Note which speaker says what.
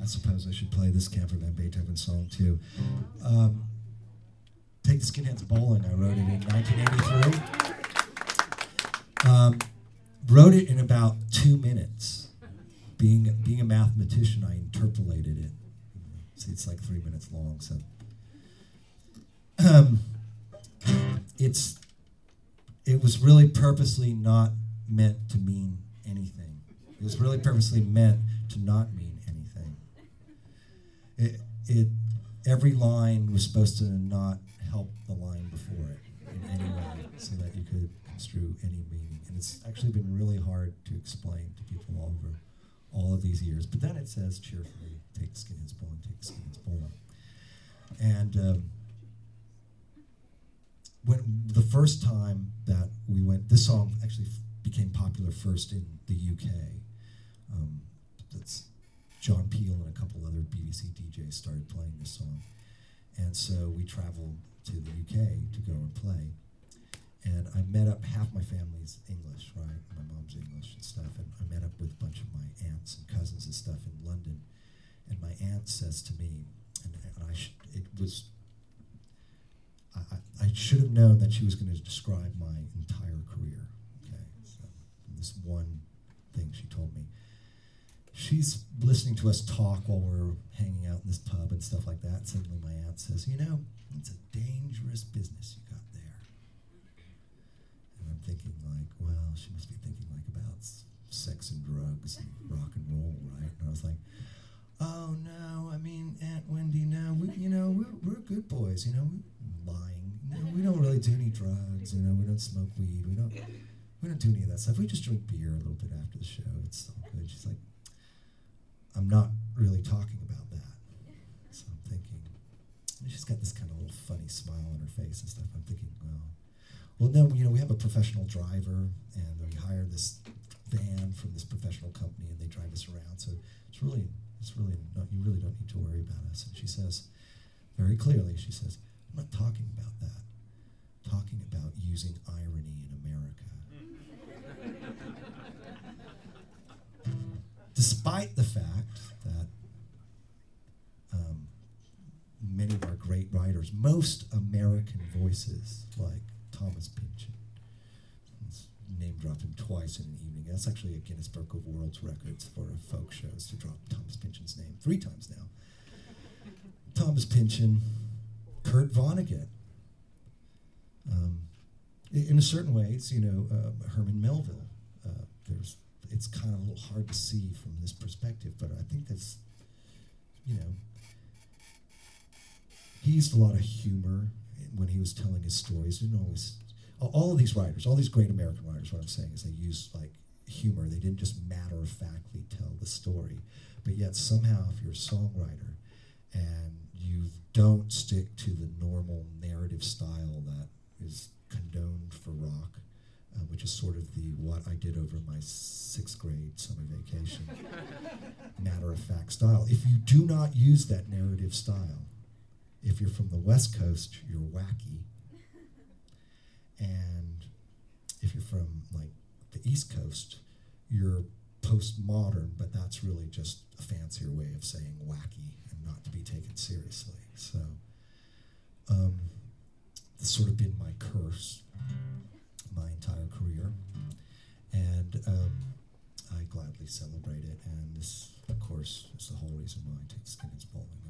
Speaker 1: suppose I should play this Camper Van Beethoven song too. Take the Skinheads Bowling. I wrote it in 1983. Wrote it in about 2 minutes. Being a mathematician, I interpolated it. See, it's like 3 minutes long. So it was really purposely not meant to mean anything. It was really purposely meant to not mean anything. Every line was supposed to not help the line before it in any way, so that you could construe any meaning. And it's actually been really hard to explain to people over all of these years. But then it says cheerfully, take the Skinheads Bowling, take the Skinheads Bowling. And when the first time that we went, this song actually became popular first in the UK. That's John Peel and a couple other BBC DJs started playing this song. And so we traveled to the UK to go and play. And I met up, half my family's English, right? My mom's English and stuff. And I met up with a bunch of my aunts and cousins and stuff in London. And my aunt says to me, I should have known that she was going to describe my entire career. Okay, so this one thing she told me. She's listening to us talk while we're hanging out in this pub and stuff like that. Suddenly my aunt says, it's a dangerous business you got there. And I'm thinking like, well, she must be thinking like about sex and drugs and rock and roll, right? And I was like, oh no, I mean, Aunt Wendy, no, we're good boys, we're lying. We don't really do any drugs, we don't smoke weed, we don't do any of that stuff. We just drink beer a little bit after the show. It's all good. She's like, I'm not really talking about that. So I'm thinking, and she's got this kind of little funny smile on her face and stuff. I'm thinking, well, no, we have a professional driver, and we hire this van from this professional company, and they drive us around. So it's really not, you really don't need to worry about us. And she says, very clearly, she says, I'm not talking about that. I'm talking about using irony in America. Despite the fact that many of our great writers, most American voices, like Thomas Pynchon, name dropped him twice in an evening. That's actually a Guinness Book of World Records for folk shows to drop Thomas Pynchon's name 3 times now. Thomas Pynchon, Kurt Vonnegut. In a certain ways, Herman Melville. It's kind of a little hard to see from this perspective, but I think that's, he used a lot of humor when he was telling his stories. He didn't always, all of these writers, all these great American writers, what I'm saying is they used like humor. They didn't just matter-of-factly tell the story, but yet somehow if you're a songwriter and you don't stick to the normal narrative style that is condoned for rock, which is sort of the what I did over my 6th grade summer vacation matter-of-fact style. If you do not use that narrative style, if you're from the West Coast, you're wacky. And if you're from like the East Coast, you're postmodern, but that's really just a fancier way of saying wacky and not to be taken seriously. So it's sort of been my curse my entire career, and I gladly celebrate it. And this, of course, is the whole reason why I take Skinheads Bowling.